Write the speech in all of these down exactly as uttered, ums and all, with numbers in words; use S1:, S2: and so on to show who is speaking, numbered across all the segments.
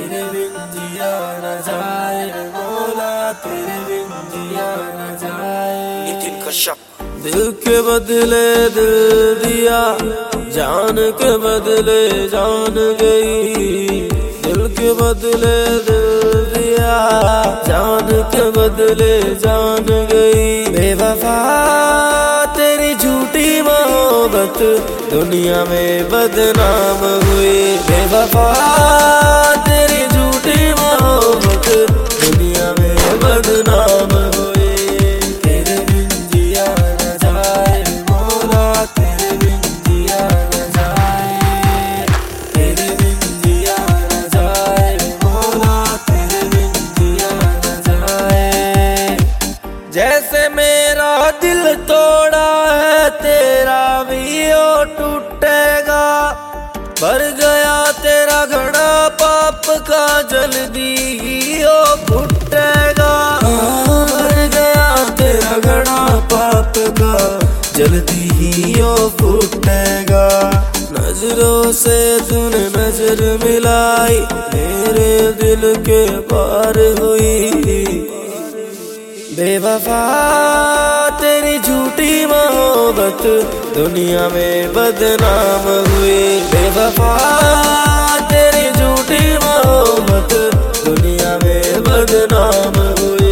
S1: तेरे बिन जिया न जाए मौला, तेरे बिन जिया न जाए।
S2: नितिन कश्यप।
S1: दिल के बदले दिल दिया, जान के बदले जान गई। दिल के बदले दिल दिया, जान के बदले जान गई। बेवफा तेरी झूठी मोहब्बत दुनिया में बदनाम हुई। बेवफा तेरी झूठी मोहब्बत दुनिया में बदनाम हुई। तेरे बिन जिया न जाए मौला, तेरे बिन जिया न जाए। तेरे बिन जिया न जाए मौला, तेरे बिन जिया न जाए। जैसे मेरा दिल तोड़ा है तेरा भी ओ टूटेगा। भर गया तेरा घड़ा पाप का, जल्दी ही ओ फूटेगा। भर गया तेरा घड़ा पाप का, जल्दी ही ओ फूटेगा। नजरों से तूने नजर मिलाई, मेरे दिल के पार हुई। बेवफा तेरी झूठी मोहब्बत दुनिया में बदनाम हुई। बेवफा तेरी झूठी मोहब्बत दुनिया में बदनाम हुई।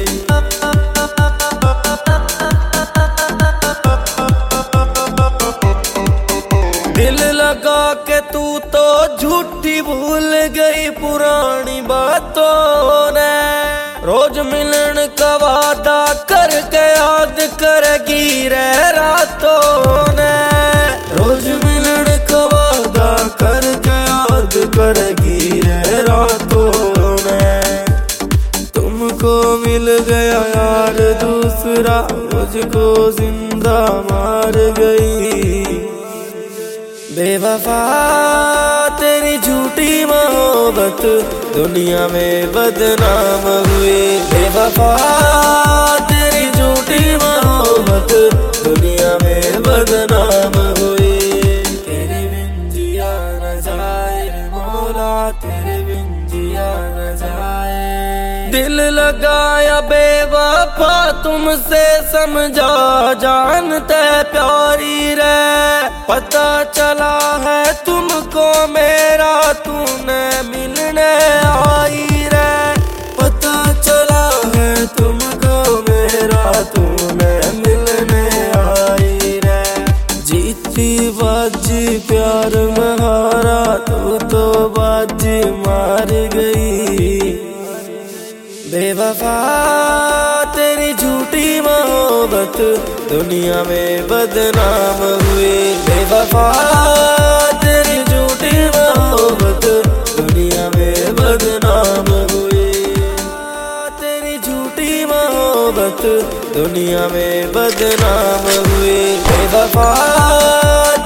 S1: दिल लगा के तू तो झूठी भूल गई पुरानी बातों ने। रोज मिलन का वादा करके याद करेगी रह रातों ने। रोज मिलन का वादा करके याद करेगी रह रातों ने। तुमको मिल गया यार दूसरा, मुझको जिंदा मार गई। बेवफा तेरी झूठी मोहब्बत दुनिया में बदनाम हुई। बेवफा तेरी झूठी मोहब्बत दुनिया में बदनाम हुई। तेरे बिन जिया न जाए मौला, तेरे बिन जिया न जाए। दिल लगाया बेवफा तुमसे समझा, जानते प्यारी रे। पता चला है तुमको मेरा, तूने मिलने आई रे। पता चला है तुमको मेरा, तूने मिलने आई रे। जीती बाजी प्यार में हारा, तू तो बाजी मार गई। बेवफा तेरी झूठी मोहब्बत दुनिया में बदनाम हुई। बेवफा तेरी झूठी मोहब्बत दुनिया में बदनाम हुई। तेरी झूठी मोहब्बत दुनिया में बदनाम हुई। बेवफा